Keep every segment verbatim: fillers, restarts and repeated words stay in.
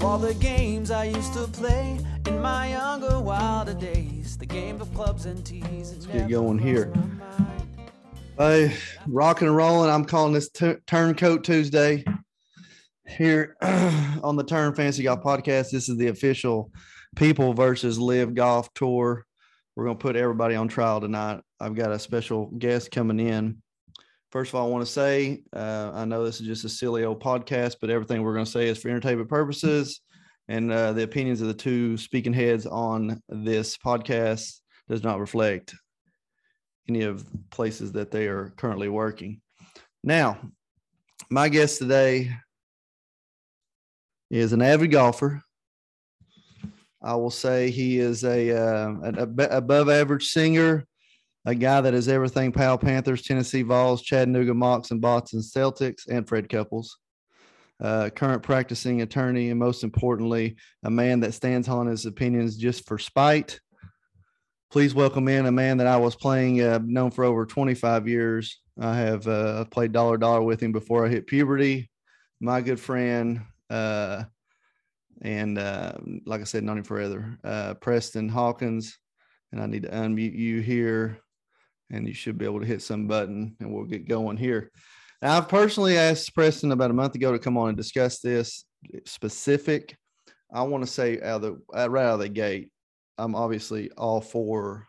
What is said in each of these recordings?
all the games I used to play in my younger, wilder days. The game of clubs and tees. Let's get going here. Hey, rocking and rolling. I'm calling this t- Turncoat Tuesday here on the Turn Fantasy Golf Podcast. This is the official People versus Live Golf Tour. We're going to put everybody on trial tonight. I've got a special guest coming in. First of all, I want to say, uh, I know this is just a silly old podcast, but everything we're going to say is for entertainment purposes. And uh, the opinions of the two speaking heads on this podcast does not reflect any of the places that they are currently working. Now, my guest today is an avid golfer. I will say he is a uh, an above average singer, a guy that is everything Powell Panthers, Tennessee Vols, Chattanooga Mocs, and Boston Celtics, and Fred Couples. Uh, current practicing attorney, and most importantly, a man that stands on his opinions just for spite. Please welcome in a man that I was playing, uh, known for over twenty-five years. I have uh, played dollar dollar with him before I hit puberty. My good friend, uh, and uh, like I said, known him forever, uh, Preston Hawkins. And I need to unmute you here, and you should be able to hit some button, and we'll get going here. Now, I've personally asked Preston about a month ago to come on and discuss this specific. I want to say out of the, right out of the gate, I'm obviously all for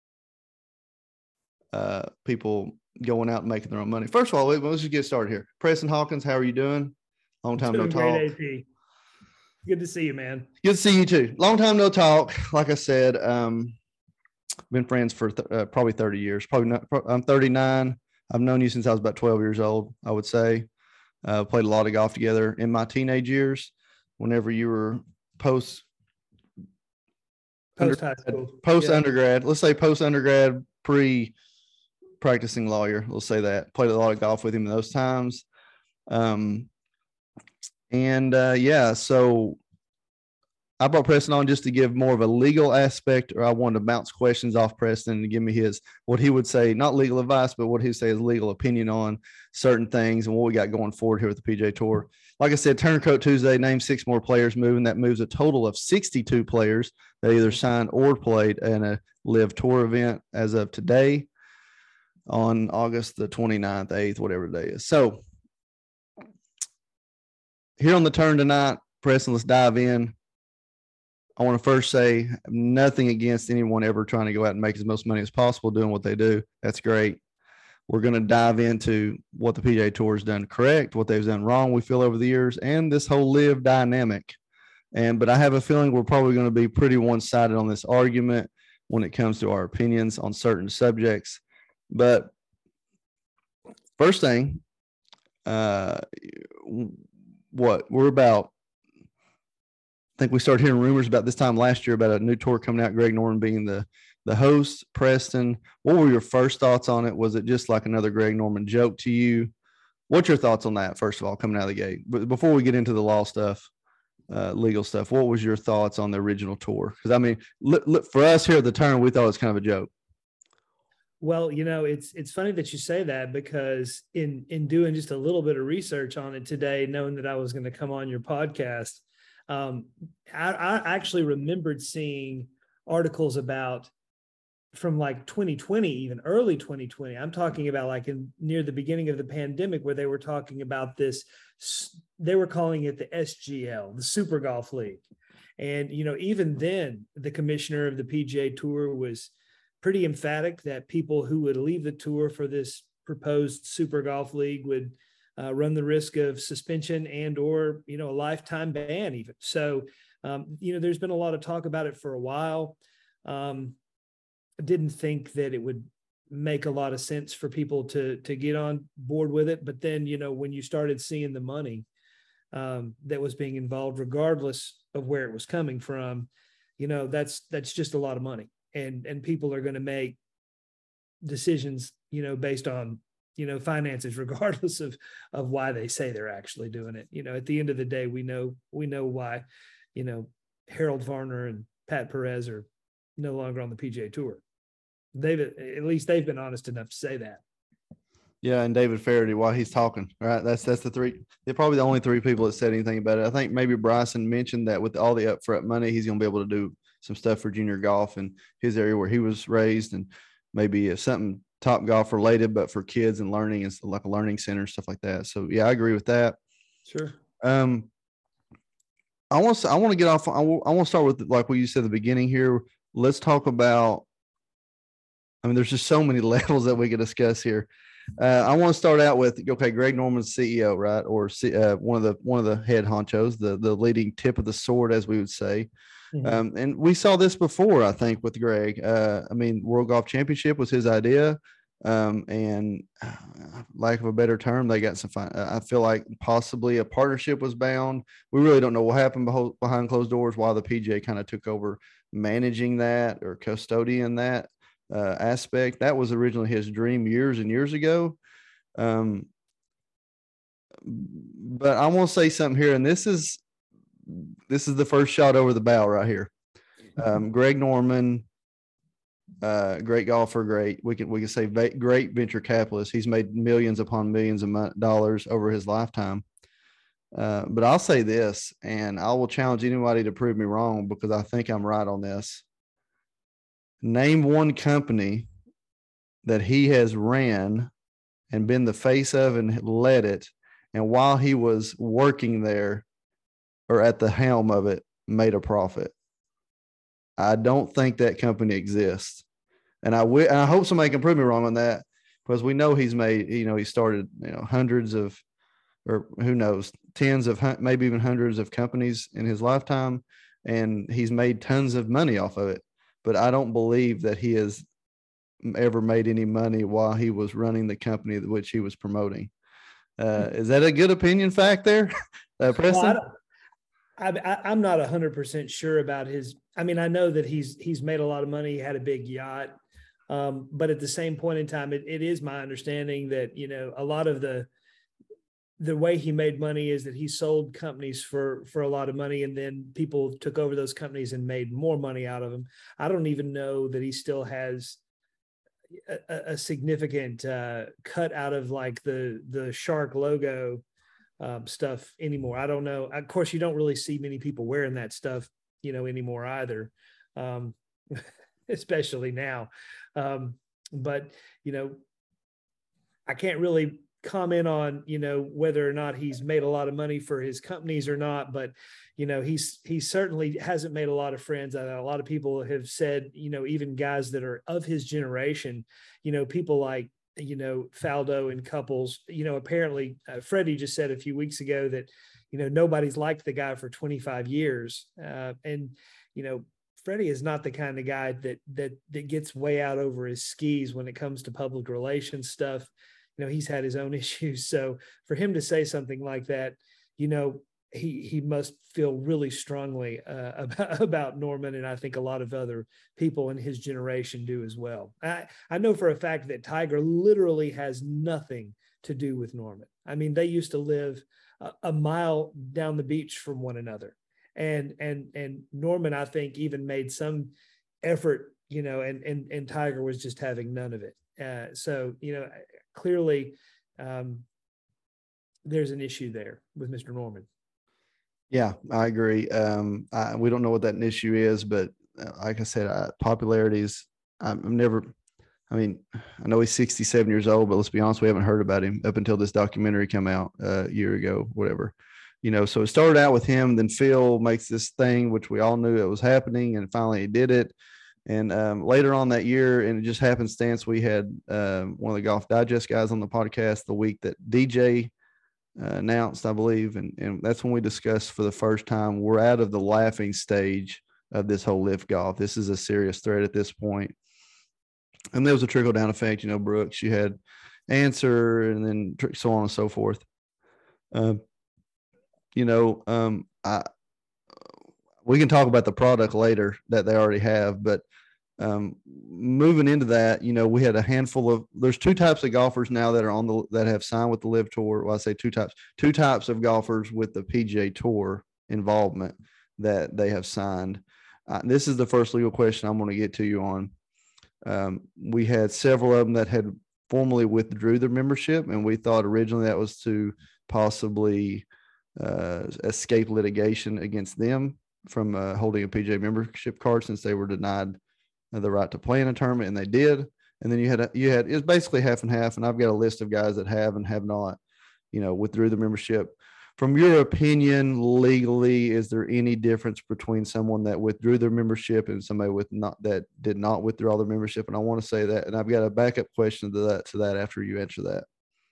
uh, people going out and making their own money. First of all, let's just get started here. Preston Hawkins, how are you doing? Long time doing no talk. Great, A P. Good to see you, man. Good to see you too. Long time no talk. Like I said, um, been friends for th- uh, probably thirty years. Probably not. I'm thirty-nine. I've known you since I was about twelve years old, I would say. Uh, played a lot of golf together in my teenage years. Whenever you were post post high school, post yeah. undergrad, let's say post undergrad, pre practicing lawyer. We'll say that. Played a lot of golf with him in those times. Um, and uh, yeah, so I brought Preston on just to give more of a legal aspect, or I wanted to bounce questions off Preston to give me his, what he would say, not legal advice, but what he would say is legal opinion on certain things and what we got going forward here with the P G A Tour. Like I said, Turncoat Tuesday, name six more players moving. That moves a total of sixty-two players that either signed or played in a Live Tour event as of today on August the twenty-ninth, eighth, whatever the day is. So here on the Turn tonight, Preston, let's dive in. I want to first say nothing against anyone ever trying to go out and make as much money as possible doing what they do. That's great. We're going to dive into what the P G A Tour has done correct, what they've done wrong, we feel, over the years, and this whole live dynamic. And but I have a feeling we're probably going to be pretty one-sided on this argument when it comes to our opinions on certain subjects. But first thing, uh, what we're about, I think we started hearing rumors about this time last year about a new tour coming out, Greg Norman being the, the host. Preston, what were your first thoughts on it? Was it just like another Greg Norman joke to you? What's your thoughts on that, first of all, coming out of the gate? But before we get into the law stuff, uh, legal stuff, what was your thoughts on the original tour? Because, I mean, look, look, for us here at the Turn, we thought it was kind of a joke. Well, you know, it's it's funny that you say that, because in in doing just a little bit of research on it today, knowing that I was going to come on your podcast, Um, I, I actually remembered seeing articles about from like twenty twenty, even early twenty twenty. I'm talking about like in near the beginning of the pandemic, where they were talking about this. They were calling it the S G L, the Super Golf League. And, you know, even then the commissioner of the P G A Tour was pretty emphatic that people who would leave the tour for this proposed Super Golf League would Uh, run the risk of suspension and or, you know, a lifetime ban even. So, um, you know, there's been a lot of talk about it for a while. Um, I didn't think that it would make a lot of sense for people to, to get on board with it. But then, you know, when you started seeing the money um, that was being involved, regardless of where it was coming from, you know, that's, that's just a lot of money. And, and people are going to make decisions, you know, based on, you know, finances, regardless of, of why they say they're actually doing it. You know, at the end of the day, we know, we know why, you know, Harold Varner and Pat Perez are no longer on the P G A Tour. They've, at least they've been honest enough to say that. Yeah, and David Faraday while he's talking. Right. That's that's the three. They're probably the only three people that said anything about it. I think maybe Bryson mentioned that with all the upfront money, he's going to be able to do some stuff for junior golf in his area where he was raised, and maybe something Top Golf related, but for kids and learning and like a learning center and stuff like that. So yeah, I agree with that. Sure. Um, I want to I want to get off. I want to start with like what you said at the beginning here. Let's talk about. I mean, there's just so many levels that we could discuss here. Uh, I want to start out with okay, Greg Norman's C E O, right, or C, uh, one of the one of the head honchos, the the leading tip of the sword, as we would say. Mm-hmm. Um, and we saw this before, I think, with Greg. Uh, I mean, World Golf Championship was his idea, um, and uh, lack of a better term, they got some fine. I feel like possibly a partnership was bound. We really don't know what happened behind, behind closed doors while the P G A kind of took over managing that or custodian that. Uh, aspect that was originally his dream years and years ago. Um, but I want to say something here, and this is this is the first shot over the bow right here. Um, Greg Norman, uh, great golfer, great. We can we can say va- great venture capitalist. He's made millions upon millions of mo- dollars over his lifetime. Uh, but I'll say this, and I will challenge anybody to prove me wrong because I think I'm right on this. Name one company that he has ran and been the face of and led it, and while he was working there or at the helm of it, made a profit. I don't think that company exists. And I, w- and I hope somebody can prove me wrong on that, because we know he's made, you know, he started, you know, hundreds of, or who knows, tens of, maybe even hundreds of companies in his lifetime, and he's made tons of money off of it. But I don't believe that he has ever made any money while he was running the company which he was promoting. Uh, is that a good opinion fact there, uh, Preston? Well, I I, I'm not one hundred percent sure about his. I mean, I know that he's he's made a lot of money. He had a big yacht. Um, but at the same point in time, it, it is my understanding that, you know, a lot of the the way he made money is that he sold companies for, for a lot of money, and then people took over those companies and made more money out of them. I don't even know that he still has a, a significant uh, cut out of like the, the Shark logo um, stuff anymore. I don't know. Of course, you don't really see many people wearing that stuff, you know, anymore either, um, especially now. Um, but, you know, I can't really comment on, you know, whether or not he's made a lot of money for his companies or not, but, you know, he's, he certainly hasn't made a lot of friends. A lot of people have said, you know, even guys that are of his generation, you know, people like, you know, Faldo and Couples, you know, apparently uh, Freddie just said a few weeks ago that, you know, nobody's liked the guy for twenty-five years. Uh, and, you know, Freddie is not the kind of guy that, that, that gets way out over his skis when it comes to public relations stuff. You know, he's had his own issues. So for him to say something like that, you know, he he must feel really strongly uh, about, about Norman. And I think a lot of other people in his generation do as well. I, I know for a fact that Tiger literally has nothing to do with Norman. I mean, they used to live a, a mile down the beach from one another. And, and, and Norman, I think, even made some effort, you know, and, and, and Tiger was just having none of it. Uh, so, you know, clearly um, there's an issue there with Mister Norman. Yeah, I agree. Um, I, we don't know what that issue is, but uh, like I said, uh, popularity is, I'm never, I mean, I know he's sixty-seven years old, but let's be honest, we haven't heard about him up until this documentary came out uh, a year ago, whatever. You know, so it started out with him, then Phil makes this thing, which we all knew it was happening, and finally he did it. And um, later on that year, and it just happenstance, we had uh, one of the Golf Digest guys on the podcast the week that D J uh, announced, I believe. And, and that's when we discussed for the first time, we're out of the laughing stage of this whole live golf. This is a serious threat at this point. And there was a trickle down effect, you know, Brooks, you had Answer, and then so on and so forth. Uh, you know, um, I, we can talk about the product later that they already have, but um, moving into that, you know, we had a handful of, there's two types of golfers now that are on the, that have signed with the Live Tour. Well, I say two types, two types of golfers with the P G A Tour involvement that they have signed. Uh, this is the first legal question I'm going to get to you on. Um, we had several of them that had formally withdrew their membership, and we thought originally that was to possibly uh, escape litigation against them from uh, holding a P G A membership card, since they were denied the right to play in a tournament, and they did. And then you had a, you had it was basically half and half, and I've got a list of guys that have and have not, you know, withdrew the membership. From your opinion, legally, is there any difference between someone that withdrew their membership and somebody with not that did not withdraw their membership? And I want to say that, and I've got a backup question to that to that after you answer that.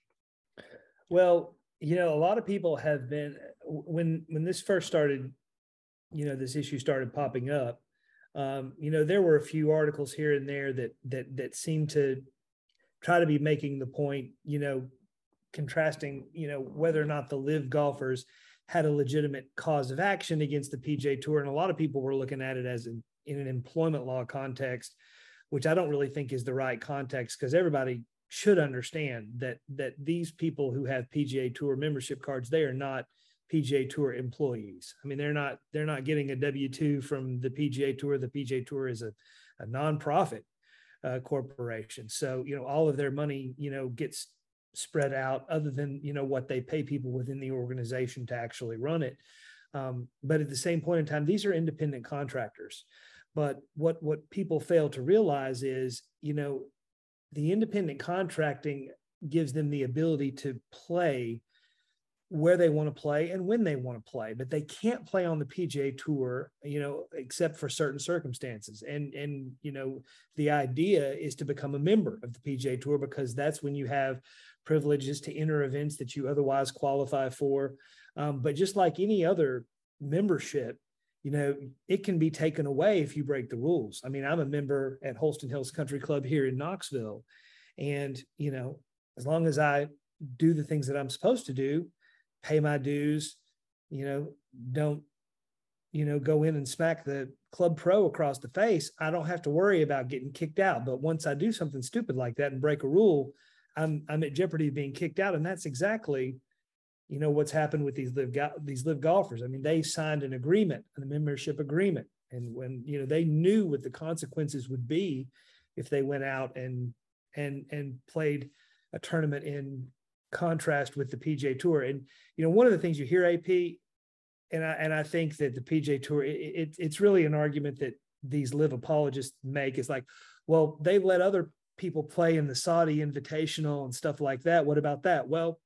Well, you know, a lot of people have been when when this first started, you know, this issue started popping up. Um, you know, there were a few articles here and there that that that seemed to try to be making the point, you know, contrasting, you know, whether or not the live golfers had a legitimate cause of action against the P G A Tour. And a lot of people were looking at it as an, in an employment law context, which I don't really think is the right context, because everybody should understand that that these people who have P G A Tour membership cards, they are not P G A Tour employees. I mean, they're not they're not getting a W two from the P G A Tour. The P G A Tour is a, a nonprofit uh, corporation. So, you know, all of their money, you know, gets spread out, other than, you know, what they pay people within the organization to actually run it. Um, but at the same point in time, these are independent contractors. But what what people fail to realize is, you know, the independent contracting gives them the ability to play where they want to play and when they want to play, but they can't play on the P G A Tour, you know, except for certain circumstances. And, and, you know, the idea is to become a member of the P G A Tour, because that's when you have privileges to enter events that you otherwise qualify for. Um, but just like any other membership, you know, it can be taken away if you break the rules. I mean, I'm a member at Holston Hills Country Club here in Knoxville. And, you know, as long as I do the things that I'm supposed to do, pay my dues, you know, don't, you know, go in and smack the club pro across the face, I don't have to worry about getting kicked out. But once I do something stupid like that and break a rule, I'm I'm at jeopardy of being kicked out. And that's exactly, you know, what's happened with these live these live golfers. I mean, they signed an agreement, a membership agreement, and when, you know, they knew what the consequences would be if they went out and and and played a tournament in contrast with the P G A Tour. And, you know, one of the things you hear, A P, and I and I think that the P G A Tour, it, it, it's really an argument that these live apologists make, is like, well, they've let other people play in the Saudi Invitational and stuff like that. What about that? Well,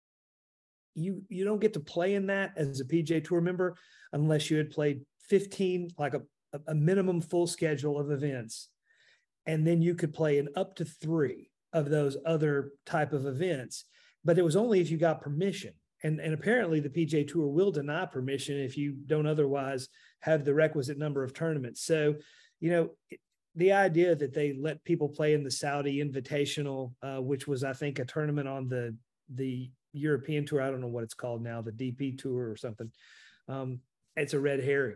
you you don't get to play in that as a P G A Tour member unless you had played fifteen, like a, a minimum full schedule of events. And then you could play in up to three of those other type of events. But it was only if you got permission. And, and apparently the P G A Tour will deny permission if you don't otherwise have the requisite number of tournaments. So, you know, the idea that they let people play in the Saudi Invitational, uh, which was, I think, a tournament on the the European Tour, I don't know what it's called now, the D P Tour or something. Um, it's a red herring.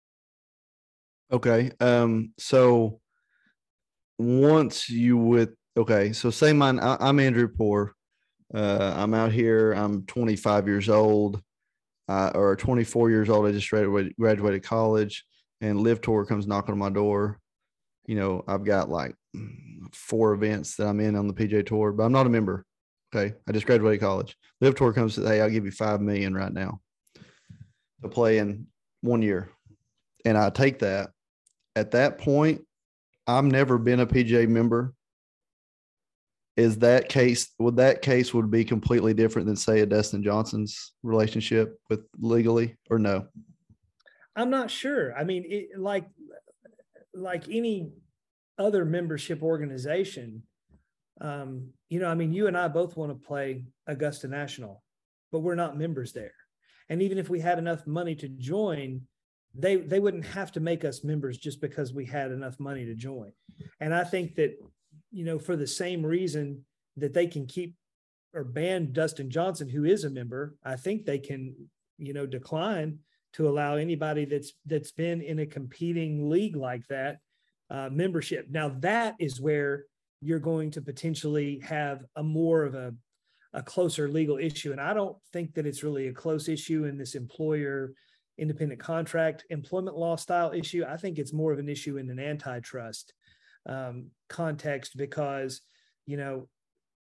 Okay. Um, so once you with, okay. So say mine, I, I'm Andrew Poor. Uh, I'm out here. I'm twenty-five years old, uh, or twenty-four years old. I just graduated, graduated college, and Live Tour comes knocking on my door. You know, I've got like four events that I'm in on the P G A Tour, but I'm not a member. Okay. I just graduated college. Live Tour comes to, hey, I'll give you five million right now to play in one year. And I take that. At that point, I've never been a P G A member. Is that case, would that case would be completely different than, say, a Dustin Johnson's relationship with legally, or no? I'm not sure. I mean, it, like, like any other membership organization, um, you know, I mean, you and I both want to play Augusta National, but we're not members there. And even if we had enough money to join, they they wouldn't have to make us members just because we had enough money to join. And I think that, you know, for the same reason that they can keep or ban Dustin Johnson, who is a member, I think they can, you know, decline to allow anybody that's that's been in a competing league like that uh, membership. Now, that is where you're going to potentially have a more of a, a closer legal issue. And I don't think that it's really a close issue in this employer independent contract employment law style issue. I think it's more of an issue in an antitrust um, context, because, you know,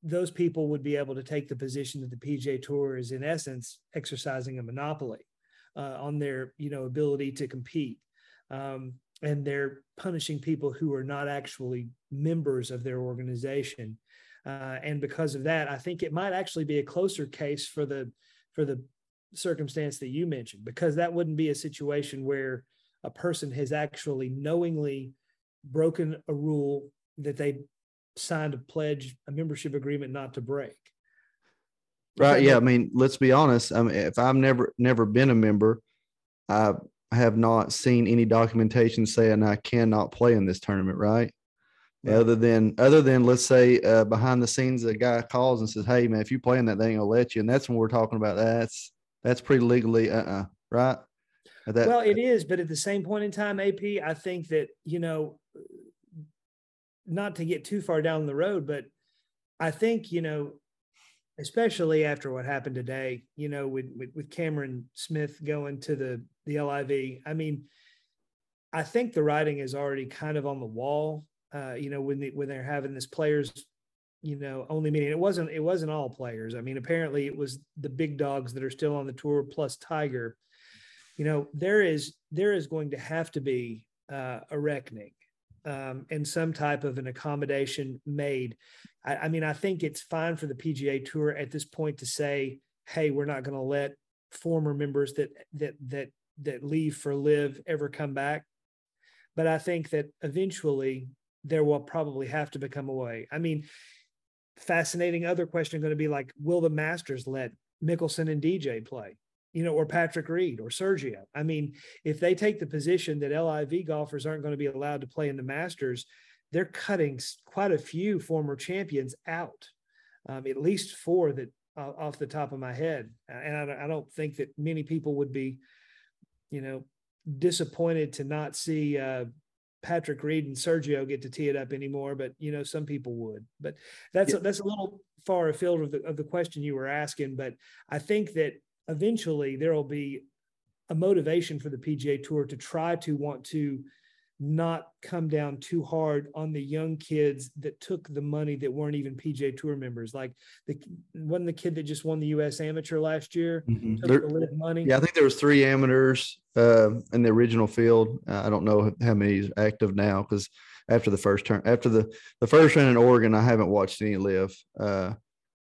those people would be able to take the position that the P G A Tour is in essence exercising a monopoly uh, on their, you know, ability to compete. Um, and they're punishing people who are not actually members of their organization. Uh, and because of that, I think it might actually be a closer case for the, for the circumstance that you mentioned, because that wouldn't be a situation where a person has actually knowingly broken a rule that they signed a pledge, a membership agreement not to break. Right. Yeah. I mean, let's be honest. I mean, if I've never, never been a member, I have not seen any documentation saying I cannot play in this tournament. Right. Right. Other than, other than let's say uh, behind the scenes, a guy calls and says, "Hey man, if you play in that, they ain't gonna let you." And that's when we're talking about that's, that's pretty legally, uh-uh. Right. That, well, it is, but at the same point in time, A P, I think that, you know, not to get too far down the road, but I think, you know, especially after what happened today, you know, with, with, with Cameron Smith going to the, the L I V, I mean, I think the writing is already kind of on the wall, uh, you know, when, the, when they're having this players, you know, only meeting. It wasn't, it wasn't all players. I mean, apparently it was the big dogs that are still on the tour plus Tiger. You know, there is, there is going to have to be uh, a reckoning. Um, and some type of an accommodation made. I, I mean, I think it's fine for the P G A Tour at this point to say, "Hey, we're not going to let former members that that that that leave for live ever come back." But I think that eventually there will probably have to become a way. I mean, fascinating other question going to be like, will the Masters let Mickelson and D J play? You know, or Patrick Reed or Sergio. I mean, if they take the position that L I V golfers aren't going to be allowed to play in the Masters, they're cutting quite a few former champions out, um, at least four that uh, off the top of my head. And I, I don't think that many people would be, you know, disappointed to not see uh, Patrick Reed and Sergio get to tee it up anymore. But, you know, some people would. But that's, yeah. a, that's a little far afield of the, of the question you were asking. But I think that eventually there will be a motivation for the P G A Tour to try to want to not come down too hard on the young kids that took the money that weren't even P G A Tour members. Like the wasn't the kid that just won the U S Amateur last year, mm-hmm. took there, the live money. Yeah, I think there was three amateurs uh, in the original field. Uh, I don't know how many is active now because after the first turn, after the the first round in Oregon, I haven't watched any live. Uh,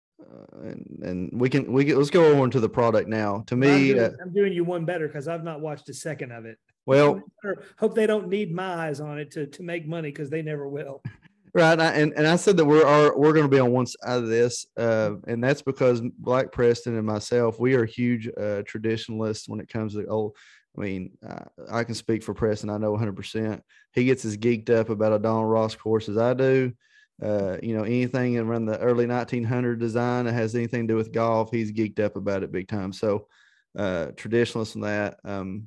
Uh, and and we can we can, let's go over to the product now. To me, I'm doing, uh, I'm doing you one better because I've not watched a second of it. Well, hope they don't need my eyes on it to to make money because they never will. Right, and and I said that we're are, we're going to be on one side of this, uh, and that's because Black Preston and myself, we are huge uh, traditionalists when it comes to old. I mean, uh, I can speak for Preston. I know one hundred percent. He gets as geeked up about a Donald Ross course as I do. Uh, you know, anything around the early nineteen hundred design that has anything to do with golf, he's geeked up about it big time. So, uh, traditionalists in that. Um,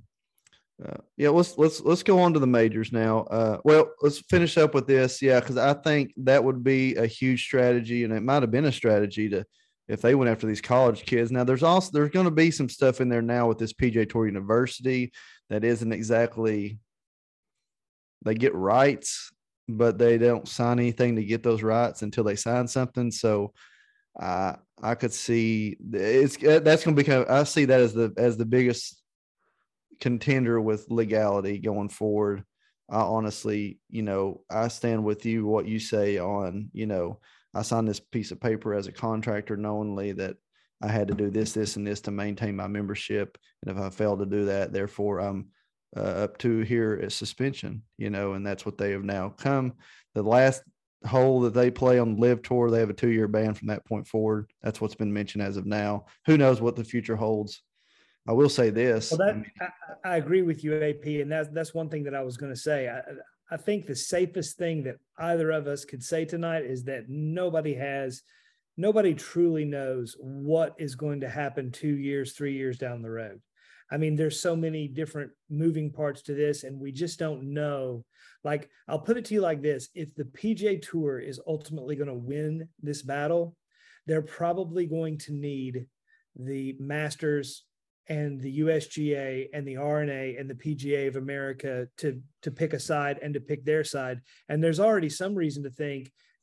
uh, yeah, let's let's let's go on to the majors now. Uh, well, let's finish up with this. Yeah, because I think that would be a huge strategy, and it might have been a strategy to if they went after these college kids. Now, there's also there's going to be some stuff in there now with this P G A Tour University that isn't exactly they get rights, but they don't sign anything to get those rights until they sign something. So uh, I could see it's that's going to become. I see that as the as the biggest contender with legality going forward. I honestly, you know, I stand with you. What you say on, you know, I signed this piece of paper as a contractor knowingly that I had to do this, this, and this to maintain my membership. And if I failed to do that, therefore I'm uh, up to here as suspension, you know, and that's what they have now come. The last hole that they play on the Live Tour, they have a two-year ban from that point forward. That's what's been mentioned as of now. Who knows what the future holds? I will say this. Well, that, I, I agree with you, A P, and that's that's one thing that I was going to say. I, I think the safest thing that either of us could say tonight is that nobody has, nobody truly knows what is going to happen two years, three years down the road. I mean, there's so many different moving parts to this, and we just don't know. Like, I'll put it to you like this. If the P G A Tour is ultimately going to win this battle, they're probably going to need the Masters and the U S G A and the R N A and the P G A of America to, to pick a side and to pick their side. And there's already some reason to think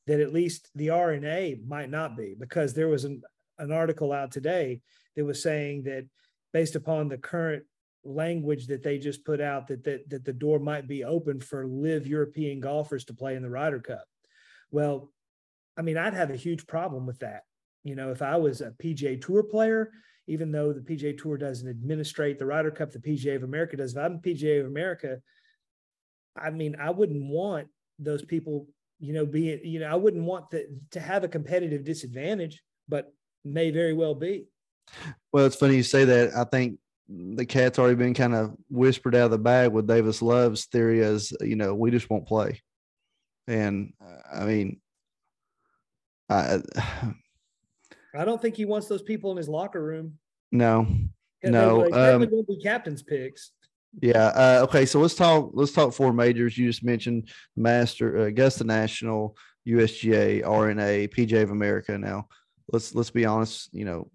that at least the R N A might not be, because there was an, an article out today that was saying that based upon the current language that they just put out, that, that, that the door might be open for live European golfers to play in the Ryder Cup. Well, I mean, I'd have a huge problem with that. You know, if I was a P G A Tour player, even though the P G A Tour doesn't administrate the Ryder Cup, the P G A of America does. If I'm a P G A of America, I mean, I wouldn't want those people, you know, being, you know, I wouldn't want the, to have a competitive disadvantage, but may very well be. Well, it's funny you say that. I think the cat's already been kind of whispered out of the bag with Davis Love's theory as, you know, we just won't play. And I mean, I, I don't think he wants those people in his locker room. No, They- no. They definitely Um, won't be captain's picks. yeah. Uh, okay. So let's talk, let's talk four majors. You just mentioned Master, uh, Augusta National, U S G A, R N A, P G A of America. Now let's, let's be honest, you know,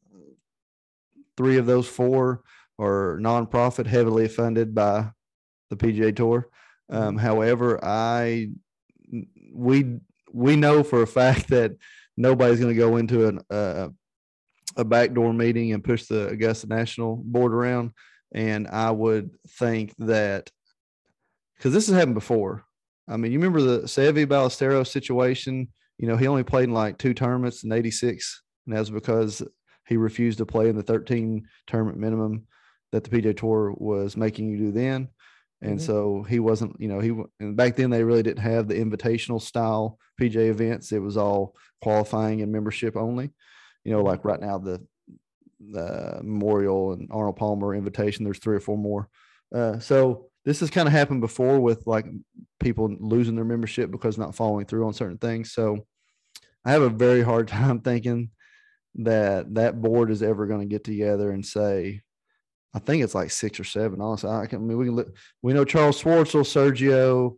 three of those four are nonprofit, heavily funded by the P G A Tour. Um, however, I, we, we know for a fact that nobody's going to go into an, uh, a backdoor meeting and push the Augusta National board around. And I would think that, because this has happened before. I mean, you remember the Seve Ballesteros situation? You know, he only played in like two tournaments in eighty-six, and that was because he refused to play in the thirteen tournament minimum that the P G A Tour was making you do then. And Mhm. so he wasn't, you know, he, and back then they really didn't have the invitational style P G A events. It was all qualifying and membership only, you know, like right now, the, the Memorial and Arnold Palmer invitation, there's three or four more. Uh, so this has kind of happened before with like people losing their membership because not following through on certain things. So I have a very hard time thinking that that board is ever going to get together and say, I think it's like six or seven. Honestly, I, can, I mean, we can look, we know Charles Schwartzel, Sergio,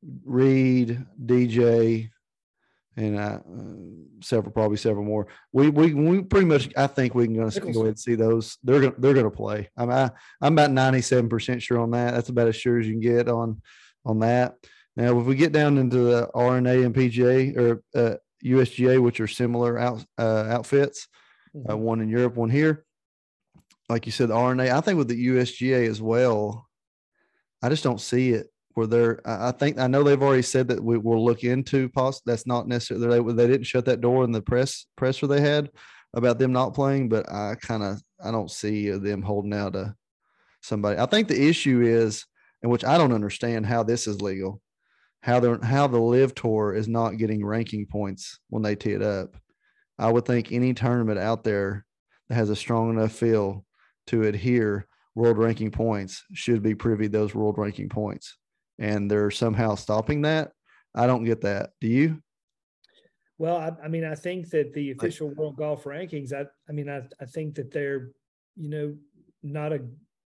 Reed, D J, and uh, uh, several, probably several more. We we we pretty much, I think we can go, go ahead and see those. They're gonna they're gonna play. I'm I, I'm about ninety-seven percent sure on that. That's about as sure as you can get on on that. Now, if we get down into the R N A and P G A or uh, U S G A, which are similar out uh, outfits, mm-hmm. uh, one in Europe, one here. Like you said, the R N A, I think with the U S G A as well, I just don't see it where they're, I think, I know they've already said that we will look into poss. That's not necessarily, they, they didn't shut that door in the press presser they had about them not playing, but I kind of, I don't see them holding out to somebody. I think the issue is, and which I don't understand how this is legal, how they're, how the Live Tour is not getting ranking points when they tee it up. I would think any tournament out there that has a strong enough feel to adhere world ranking points should be privy to those world ranking points. And they're somehow stopping that. I don't get that. Do you? Well, I, I mean, I think that the official world golf rankings, I, I mean, I, I think that they're, you know, not a,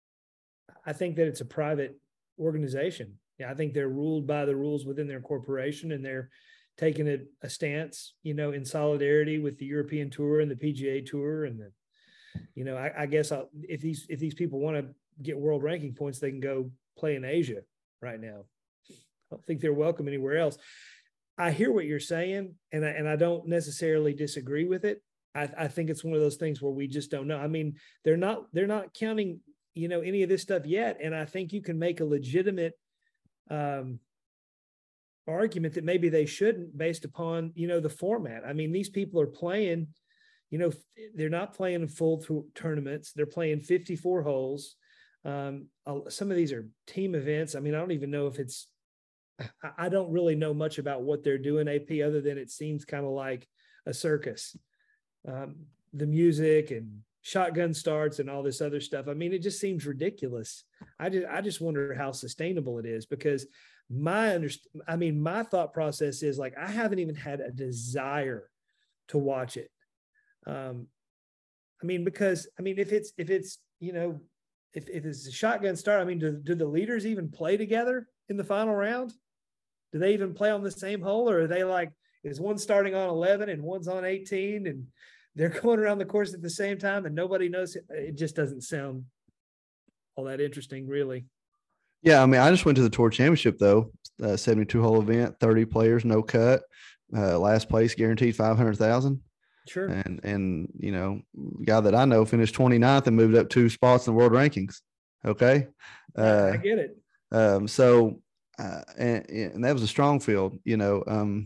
I think that it's a private organization. Yeah. I think they're ruled by the rules within their corporation, and they're taking a, a stance, you know, in solidarity with the European Tour and the P G A Tour. And the, you know, I, I guess I'll, if these, if these people want to get world ranking points, they can go play in Asia right now. I don't think they're welcome anywhere else. I hear what you're saying, and I, and I don't necessarily disagree with it. I, I think it's one of those things where we just don't know. I mean, they're not, they're not counting, you know, any of this stuff yet. And I think you can make a legitimate um, argument that maybe they shouldn't, based upon, you know, the format. I mean, these people are playing, you know, they're not playing in full th- tournaments. They're playing fifty-four holes. Um, some of these are team events. I mean, I don't even know if it's, I don't really know much about what they're doing, A P, other than it seems kind of like a circus. Um, the music and shotgun starts and all this other stuff. I mean, it just seems ridiculous. I just, I just wonder how sustainable it is, because my under, I mean, my thought process is like, I haven't even had a desire to watch it. Um, I mean, because I mean, if it's, if it's, you know, if, if it's a shotgun start, I mean, do, do the leaders even play together in the final round? Do they even play on the same hole, or are they like, is one starting on eleven and one's on eighteen and they're going around the course at the same time and nobody knows it? It just doesn't sound all that interesting, really. Yeah. I mean, I just went to the Tour Championship though, uh, seventy-two hole event, thirty players, no cut. uh, last place guaranteed five hundred thousand. Sure. And, and, you know, guy that I know finished twenty-ninth and moved up two spots in the world rankings. Okay. Uh, I get it. Um, so, uh, and, and that was a strong field, you know, um,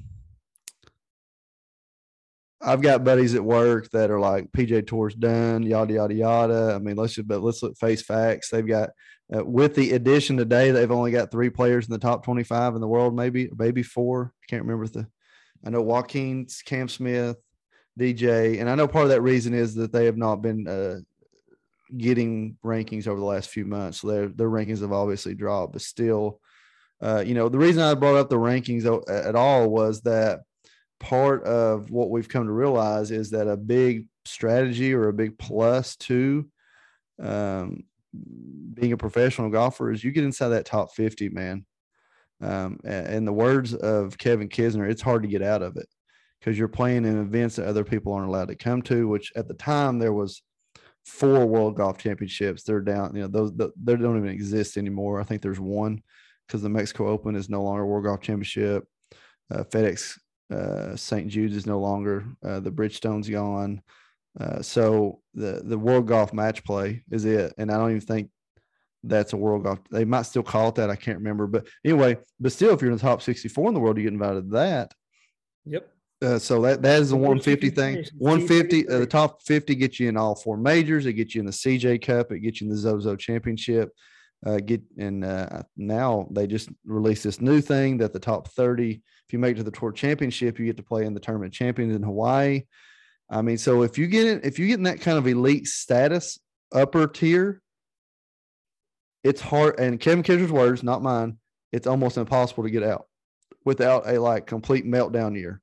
I've got buddies at work that are like P J Tour's done, yada, yada, yada. I mean, let's just, but let's look face facts. They've got, uh, with the addition today, they've only got three players in the top twenty-five in the world, maybe, maybe four. I can't remember the, I know Joaquin, Cam Smith, D J. And I know part of that reason is that they have not been, uh, getting rankings over the last few months. So their, their rankings have obviously dropped, but still, uh, you know, the reason I brought up the rankings at all was that part of what we've come to realize is that a big strategy or a big plus to um, being a professional golfer is you get inside that top fifty, man. Um, and, and the words of Kevin Kisner, it's hard to get out of it because you're playing in events that other people aren't allowed to come to, which at the time there was four World Golf Championships. They're down, you know, those, they don't even exist anymore. I think there's one because the Mexico Open is no longer a World Golf Championship. Uh, FedEx uh, Saint Jude's is no longer. Uh, the Bridgestone's gone. Uh, so the the World Golf Match Play is it, and I don't even think that's a World Golf. They might still call it that. I can't remember, but anyway, but still, if you're in the top sixty-four in the world, you get invited to that. Yep. Uh, so that that is the one fifty thing. one fifty, uh, the top fifty gets you in all four majors. It gets you in the C J Cup. It gets you in the Zozo Championship. Uh, get and uh, now they just released this new thing that the top thirty, if you make it to the Tour Championship, you get to play in the Tournament Champions in Hawaii. I mean, so if you get in, if you get in that kind of elite status, upper tier, it's hard. And Kevin Kisner's words, not mine, it's almost impossible to get out without a like complete meltdown year.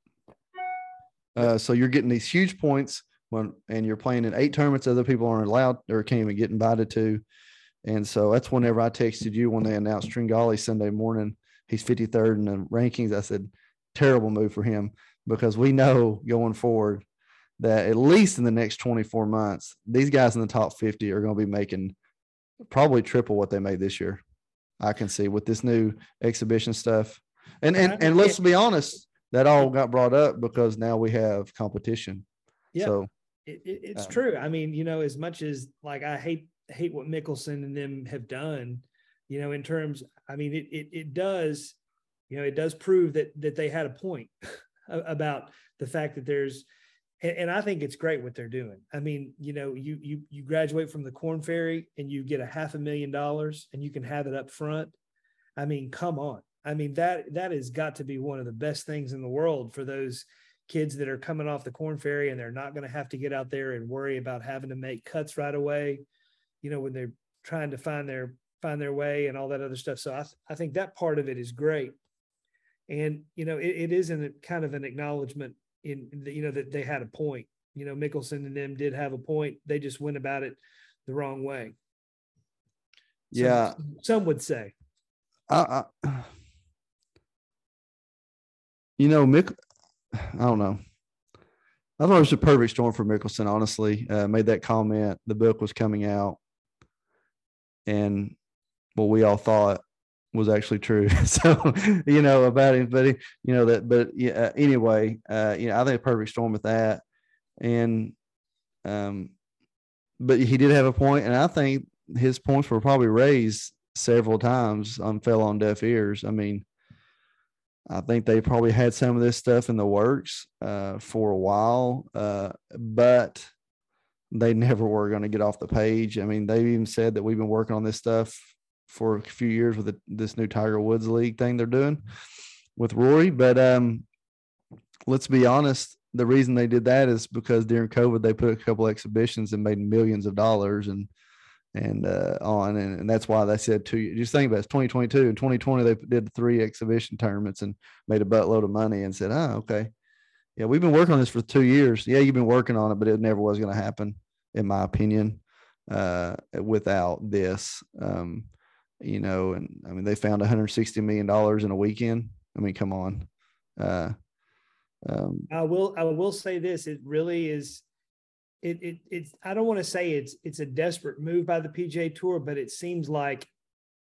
Uh, so you're getting these huge points when, and you're playing in eight tournaments other people aren't allowed or can't even get invited to. And so that's whenever I texted you when they announced Tringali Sunday morning, he's fifty-third in the rankings. I said, terrible move for him because we know going forward that at least in the next twenty-four months, these guys in the top fifty are going to be making probably triple what they made this year. I can see with this new exhibition stuff. And, and, and let's be honest, that all got brought up because now we have competition. Yeah, so it, it, it's um, true. I mean, you know, as much as like, I hate, hate what Mickelson and them have done, you know, in terms, I mean, it, it, it does, you know, it does prove that, that they had a point about the fact that there's, and, and I think it's great what they're doing. I mean, you know, you, you, you graduate from the Korn Ferry and you get a half a million dollars and you can have it up front. I mean, come on. I mean, that that has got to be one of the best things in the world for those kids that are coming off the Korn Ferry and they're not going to have to get out there and worry about having to make cuts right away, you know, when they're trying to find their find their way and all that other stuff. So I, I think that part of it is great. And, you know, it, it is in kind of an acknowledgement in, the, you know, that they had a point. You know, Mickelson and them did have a point. They just went about it the wrong way. Yeah. Some, some would say. I, I You know, Mick, I don't know. I thought it was a perfect storm for Mickelson, honestly. Uh, made that comment. The book was coming out. And what we all thought was actually true. So, you know, about him. But, you know, that, but yeah, anyway, uh, you know, I think a perfect storm with that. And, um, but he did have a point, and I think his points were probably raised several times and fell on deaf ears. I mean, I think they probably had some of this stuff in the works uh, for a while, uh, but they never were going to get off the page. I mean, they even said that we've been working on this stuff for a few years with the, this new Tiger Woods League thing they're doing with Rory. But um, let's be honest, the reason they did that is because during COVID, they put a couple exhibitions and made millions of dollars and and uh, on, and, and that's why they said two. Just think about it, it's twenty twenty-two. In twenty twenty, they did three exhibition tournaments and made a buttload of money and said, oh, okay. Yeah, we've been working on this for two years. Yeah, you've been working on it, but it never was going to happen, in my opinion, uh, without this. Um, you know, and I mean, they found one hundred sixty million dollars in a weekend. I mean, come on. Uh, um, I will, I will say this, it really is, It, it it's I don't want to say it's it's a desperate move by the P G A Tour, but it seems like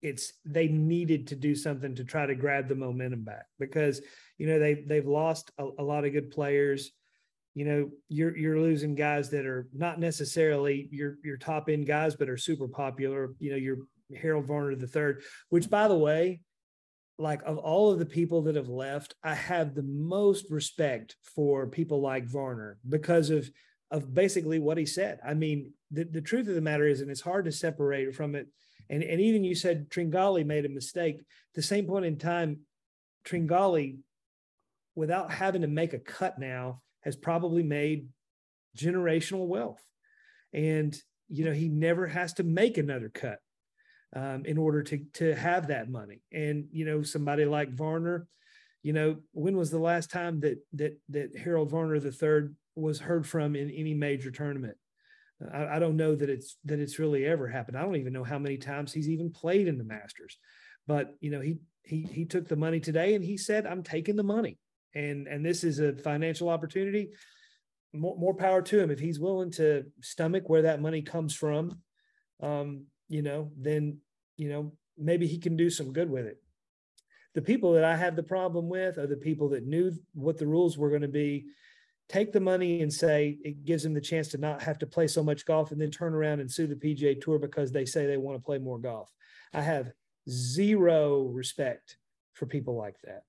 it's they needed to do something to try to grab the momentum back because, you know, they they've lost a, a lot of good players. You know, you're you're losing guys that are not necessarily your your top end guys, but are super popular. You know, your Harold Varner the third, which, by the way, like of all of the people that have left, I have the most respect for people like Varner because of of basically what he said. I mean, the, the truth of the matter is, and it's hard to separate from it. And, and even you said Tringali made a mistake. At the same point in time, Tringali, without having to make a cut now, has probably made generational wealth. And, you know, he never has to make another cut um, in order to, to have that money. And, you know, somebody like Varner, you know, when was the last time that, that, that Harold Varner the third was heard from in any major tournament? I, I don't know that it's, that it's really ever happened. I don't even know how many times he's even played in the Masters, but, you know, he, he, he took the money today and he said, I'm taking the money. And, and this is a financial opportunity. More, more power to him. If he's willing to stomach where that money comes from, um, you know, then, you know, maybe he can do some good with it. The people that I have the problem with are the people that knew what the rules were going to be, take the money and say it gives them the chance to not have to play so much golf and then turn around and sue the P G A Tour because they say they want to play more golf. I have zero respect for people like that.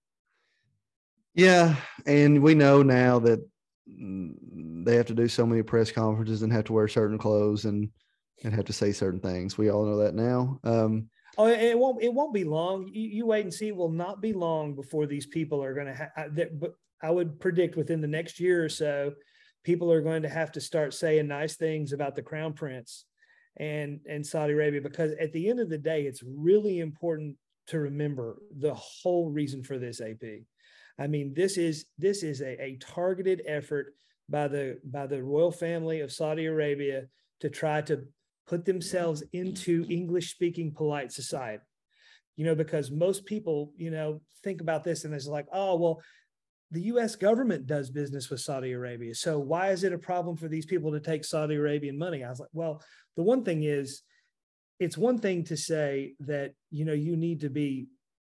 Yeah, and we know now that they have to do so many press conferences and have to wear certain clothes and and have to say certain things. We all know that now. Um, oh, it won't. It won't be long. You, you wait and see. It will not be long before these people are going to have. But I would predict within the next year or so, people are going to have to start saying nice things about the Crown Prince and and Saudi Arabia, because at the end of the day, it's really important to remember the whole reason for this, A P. I mean, this is this is a, a targeted effort by the by the royal family of Saudi Arabia to try to put themselves into English-speaking polite society. You know, because most people, you know, think about this and it's like, oh, well, the U S government does business with Saudi Arabia, so why is it a problem for these people to take Saudi Arabian money? I was like, well, the one thing is, it's one thing to say that, you know, you need to be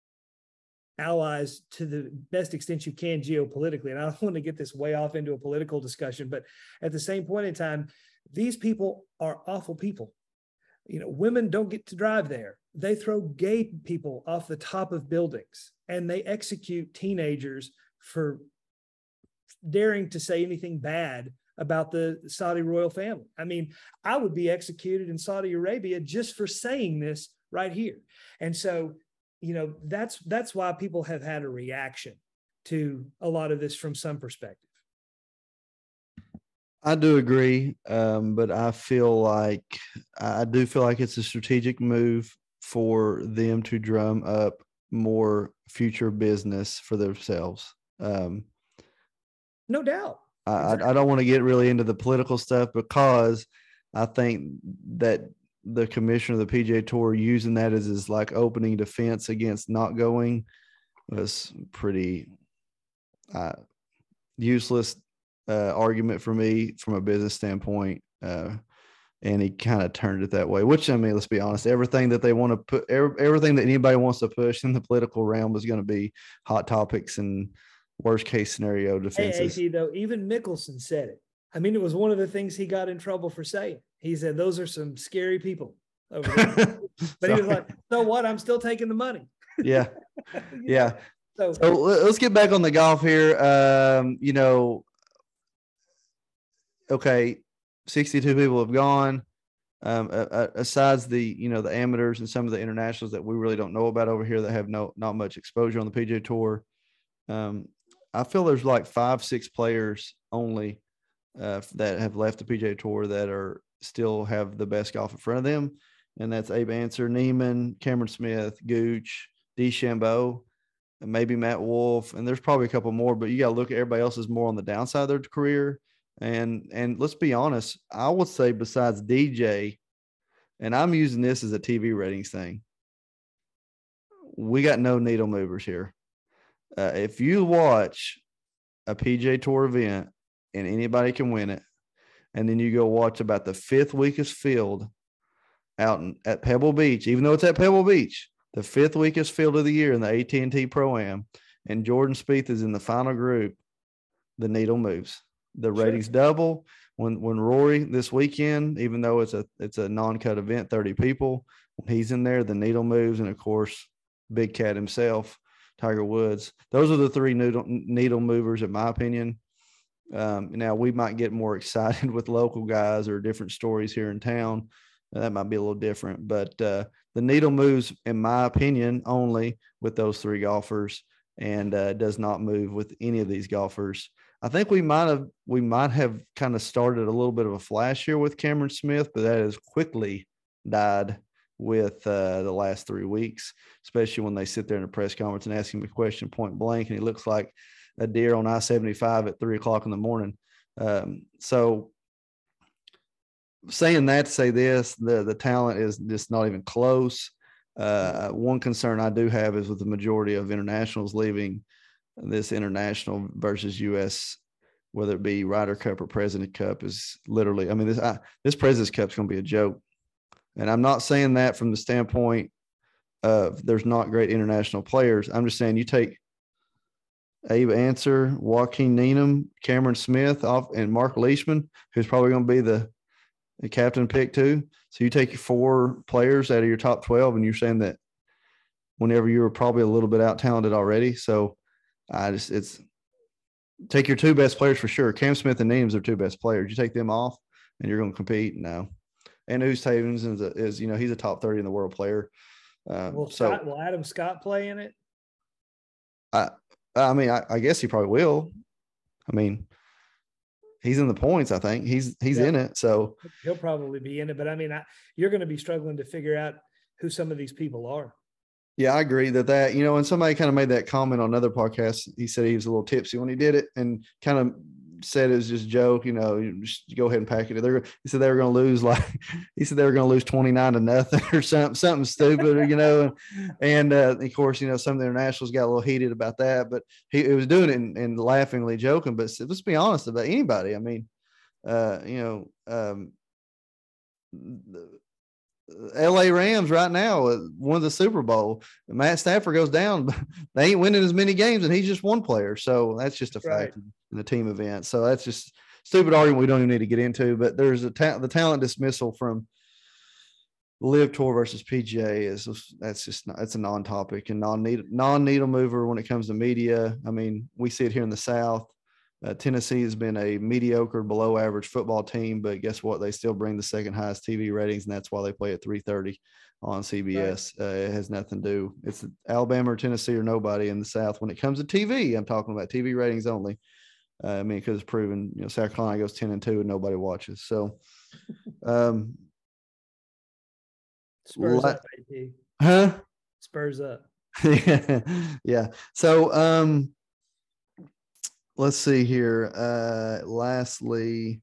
allies to the best extent you can geopolitically. And I don't want to get this way off into a political discussion, but at the same point in time, these people are awful people. You know, women don't get to drive there. They throw gay people off the top of buildings and they execute teenagers for daring to say anything bad about the Saudi royal family. I mean, I would be executed in Saudi Arabia just for saying this right here. And so, you know, that's that's why people have had a reaction to a lot of this from some perspective. I do agree, um, but I feel like I do feel like it's a strategic move for them to drum up more future business for themselves. Um, no doubt. I, exactly. I don't want to get really into the political stuff because I think that the commissioner of the P G A Tour using that as his like opening defense against not going was pretty uh, useless uh, argument for me from a business standpoint. Uh, and he kind of turned it that way, which, I mean, let's be honest, everything that they want to put, everything that anybody wants to push in the political realm is going to be hot topics and worst case scenario defenses. Hey, A P, though, even Mickelson said it. I mean, it was one of the things he got in trouble for saying. He said, those are some scary people over there. But he was like, so what? I'm still taking the money. Yeah. Yeah. So, so let's get back on the golf here. Um, you know, okay, sixty-two people have gone. Um, uh, asides the, you know, the amateurs and some of the internationals that we really don't know about over here that have no not much exposure on the P G A Tour. Um, I feel there's like five, six players only uh, that have left the P G A Tour that are still have the best golf in front of them, and that's Abe Answer, Neiman, Cameron Smith, Gooch, DeChambeau, and maybe Matt Wolff, and there's probably a couple more, but you got to look at everybody else is more on the downside of their career. And and let's be honest, I would say besides D J, and I'm using this as a T V ratings thing, we got no needle movers here. Uh, if you watch a P G A Tour event and anybody can win it, and then you go watch about the fifth weakest field out in, at Pebble Beach, even though it's at Pebble Beach, the fifth weakest field of the year in the A T and T Pro-Am, and Jordan Spieth is in the final group, the needle moves. The ratings sure. double. When when Rory this weekend, even though it's a it's a non-cut event, thirty people, when he's in there, the needle moves. And, of course, Big Cat himself, Tiger Woods. Those are the three needle, needle movers, in my opinion. Um, now, we might get more excited with local guys or different stories here in town. That might be a little different. But uh, the needle moves, in my opinion, only with those three golfers, and uh, does not move with any of these golfers. I think we might have we might have kind of started a little bit of a flash here with Cameron Smith, but that has quickly died with uh, the last three weeks, especially when they sit there in a press conference and ask him a question point blank, and he looks like a deer on I seventy-five at three o'clock in the morning. Um, so saying that to say this, the, the talent is just not even close. Uh, one concern I do have is with the majority of internationals leaving this international versus U S, whether it be Ryder Cup or President Cup, is literally, I mean, this, I, this President's Cup is going to be a joke. And I'm not saying that from the standpoint of there's not great international players. I'm just saying you take Abe Answer, Joaquin Needham, Cameron Smith off, and Mark Leishman, who's probably going to be the, the captain pick too. So you take four players out of your top twelve, and you're saying that whenever you were probably a little bit out talented already. So I just, it's take your two best players for sure. Cam Smith and Needham's are two best players. You take them off and you're going to compete. No. And Oosthuizen Havens is, a, is, you know, he's a top thirty in the world player. Um, will, so, Scott, will Adam Scott play in it? I, I mean, I, I guess he probably will. I mean, he's in the points. I think he's, he's yeah. in it. So he'll probably be in it, but I mean, I, you're going to be struggling to figure out who some of these people are. Yeah, I agree that that, you know, and somebody kind of made that comment on another podcast. He said he was a little tipsy when he did it, and kind of said it was just a joke, you know, you just go ahead and pack it. They're, he said they were going to lose like, he said they were going to lose twenty-nine to nothing or something, something stupid, you know. And, and uh, of course, you know, some of the internationals got a little heated about that, but he, he was doing it and, and laughingly joking. But let's be honest about anybody. I mean, uh, you know, um, the, L A Rams right now won the Super Bowl. Matt Stafford goes down, but they ain't winning as many games, and he's just one player. So that's just a right. fact in the team event. So that's just stupid argument we don't even need to get into. But there's a ta- the talent dismissal from Live Tour versus P G A is that's just not, that's a non-topic and non-needle non-needle mover when it comes to media. I mean, we see it here in the South. Uh, Tennessee has been a mediocre, below-average football team, but guess what? They still bring the second highest T V ratings, and that's why they play at three thirty on C B S. Right. Uh, it has nothing to do. It's Alabama or Tennessee or nobody in the South when it comes to T V. I'm talking about T V ratings only. Uh, I mean, because it's proven, you know, South Carolina goes ten and two and nobody watches. So, um, Spurs la- up, A P. Huh? Spurs up. yeah. yeah. So, um, let's see here. Uh, lastly,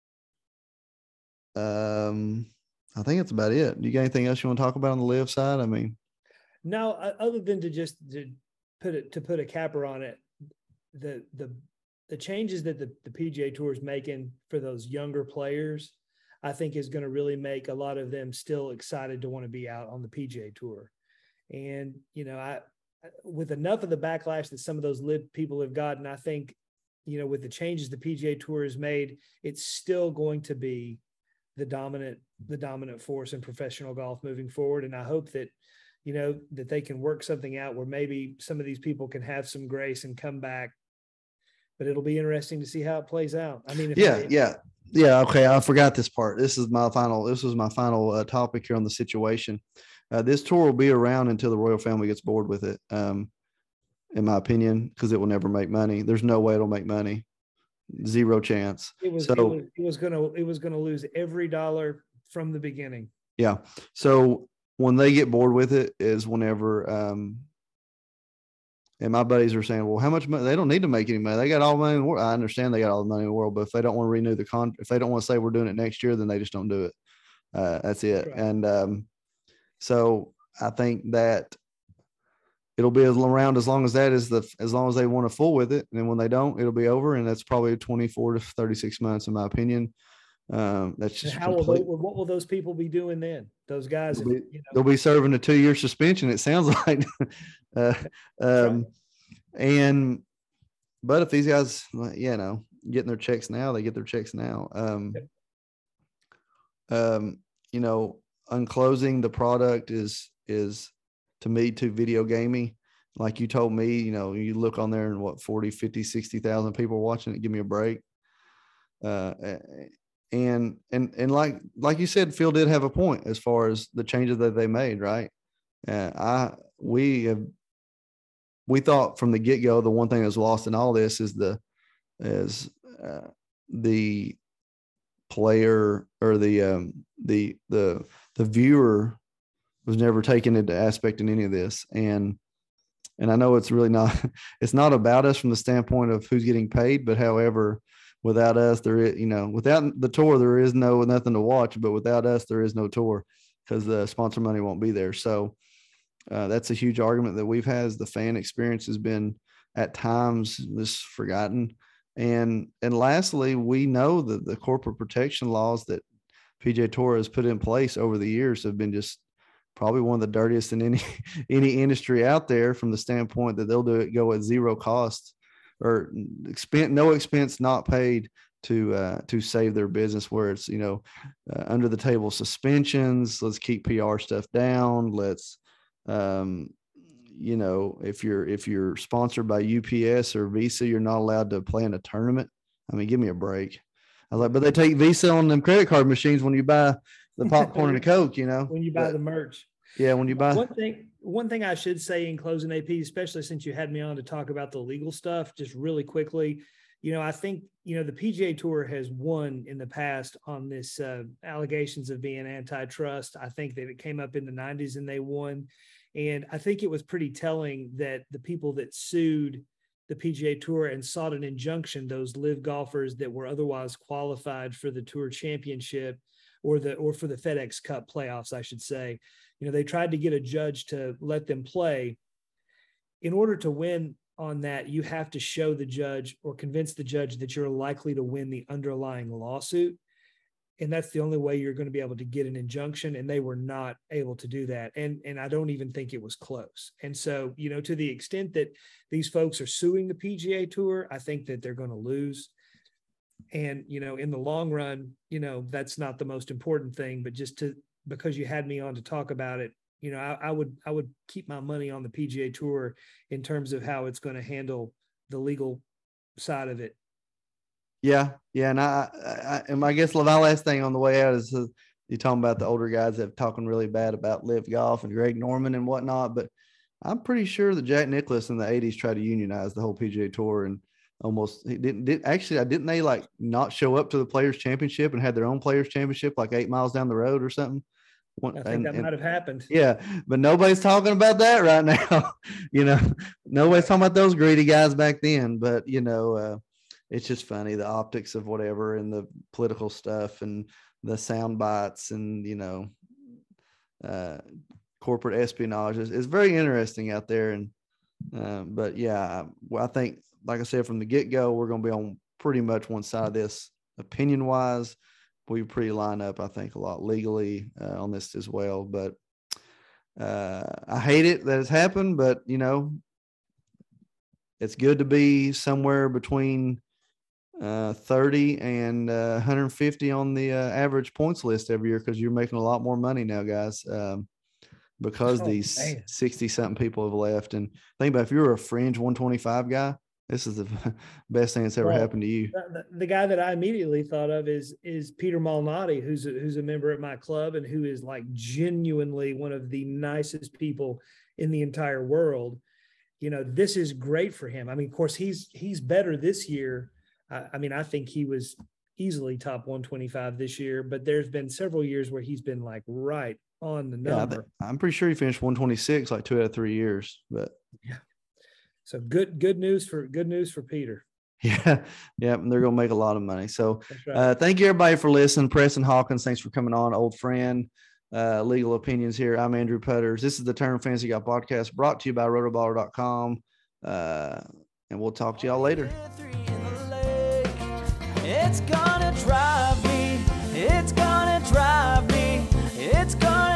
um, I think that's about it. Do you got anything else you want to talk about on the live side? I mean, no, other than to just to put it to put a capper on it, the the the changes that the, the P G A Tour is making for those younger players, I think is going to really make a lot of them still excited to want to be out on the P G A Tour. And, you know, I, with enough of the backlash that some of those live people have gotten, I think, you know, with the changes the P G A Tour has made, it's still going to be the dominant, the dominant force in professional golf moving forward. And I hope that, you know, that they can work something out where maybe some of these people can have some grace and come back. But it'll be interesting to see how it plays out. I mean, if yeah, they, yeah, yeah. Okay, I forgot this part. This is my final. This was my final uh, topic here on the situation. Uh, this tour will be around until the royal family gets bored with it, um, in my opinion, because it will never make money. There's no way it'll make money. Zero chance. It was. So, it was, it was gonna. It was gonna lose every dollar from the beginning. Yeah. So when they get bored with it is whenever. Um, And my buddies are saying, well, how much money? They don't need to make any money. They got all the money in the world. I understand they got all the money in the world, but if they don't want to renew the con, if they don't want to say we're doing it next year, then they just don't do it. Uh, that's it. Right. And um, so I think that it'll be around as long as that is the, as long as they want to fool with it. And then when they don't, it'll be over. And that's probably twenty-four to thirty-six months, in my opinion. Um, that's And just how will those, complete. what will those people be doing then? Those guys, They'll be, you know, they'll be serving a two-year suspension. It sounds like, uh, um, right. and but if these guys, you know, getting their checks now, they get their checks now. Um, Yep. um, you know, unclosing the product is is to me too video gamey. Like you told me, you know, you look on there and what forty, fifty, sixty thousand people watching it. Give me a break. Uh, and and and like like you said, Phil did have a point as far as the changes that they made, right? Uh, I we have we thought from the get go the one thing that's lost in all this is the is uh, the player or the um, the the the viewer was never taken into aspect in any of this, and and I know it's really not it's not about us from the standpoint of who's getting paid, but however, without us, there is, you know, without the tour, there is no nothing to watch, but without us, there is no tour because the sponsor money won't be there. So uh, that's a huge argument that we've had. Is the fan experience has been at times just forgotten. And, and lastly, we know that the corporate protection laws that P G A Tour has put in place over the years have been just probably one of the dirtiest in any, any industry out there, from the standpoint that they'll do it go at zero cost or expense, no expense not paid to uh, to save their business, where it's, you know, uh, under the table suspensions. Let's keep P R stuff down. Let's, um, you know, if you're if you're sponsored by U P S or Visa, you're not allowed to play in a tournament. I mean, give me a break. I was like, but they take Visa on them credit card machines when you buy the popcorn and the Coke, you know, when you buy but, the merch. Yeah, when you buy one thing, one thing I should say in closing, A P, especially since you had me on to talk about the legal stuff, just really quickly, you know, I think, you know, the P G A Tour has won in the past on this uh, allegations of being antitrust. I think that it came up in the nineties and they won. And I think it was pretty telling that the people that sued the P G A Tour and sought an injunction, those live golfers that were otherwise qualified for the Tour Championship or the or for the FedEx Cup playoffs, I should say. You know, they tried to get a judge to let them play. In order to win on that, you have to show the judge or convince the judge that you're likely to win the underlying lawsuit. And that's the only way you're going to be able to get an injunction. And they were not able to do that. And, and I don't even think it was close. And so, you know, to the extent that these folks are suing the P G A Tour, I think that they're going to lose. And, you know, in the long run, you know, that's not the most important thing, but just to, because you had me on to talk about it, you know, I, I would, I would keep my money on the P G A Tour in terms of how it's going to handle the legal side of it. Yeah. Yeah. And I, I, and I guess my last thing on the way out is uh, you're talking about the older guys that have talking really bad about Live Golf and Greg Norman and whatnot, but I'm pretty sure that Jack Nicklaus in the eighties tried to unionize the whole P G A Tour, and almost he didn't did actually I didn't they like not show up to the Players Championship and had their own Players Championship like eight miles down the road or something. One, I think and, that and, might have happened. Yeah, but nobody's talking about that right now. You know, nobody's talking about those greedy guys back then. But you know, uh, it's just funny, the optics of whatever and the political stuff and the sound bites and, you know, uh, corporate espionage is, is very interesting out there. And uh, but yeah, I, I think, like I said, from the get go, we're going to be on pretty much one side of this opinion wise. We pretty line up, I think, a lot legally uh, on this as well. But uh, I hate it that it's happened, but, you know, it's good to be somewhere between uh, thirty and uh, one hundred fifty on the uh, average points list every year, because you're making a lot more money now, guys, um, because oh, these sixty-something people have left. And think about if you're a fringe one twenty-five guy, this is the best thing that's ever well, happened to you. The, the guy that I immediately thought of is is Peter Malnati, who's a, who's a member at my club and who is like genuinely one of the nicest people in the entire world. You know, this is great for him. I mean, of course, he's he's better this year. I, I mean, I think he was easily top one twenty-five this year, but there's been several years where he's been like right on the number. Yeah, I'm pretty sure he finished one twenty-six like two out of three years. But yeah. So good, good news for good news for Peter. Yeah. Yeah. And they're going to make a lot of money. So right. uh, thank you everybody for listening. Preston Hawkins, thanks for coming on. Old friend, uh, Legal Opinions here. I'm Andrew Putters. This is the Turn Fantasy Golf Podcast brought to you by rotoballer dot com. Uh, and we'll talk to y'all later. It's gonna drive me It's gonna drive me, it's gonna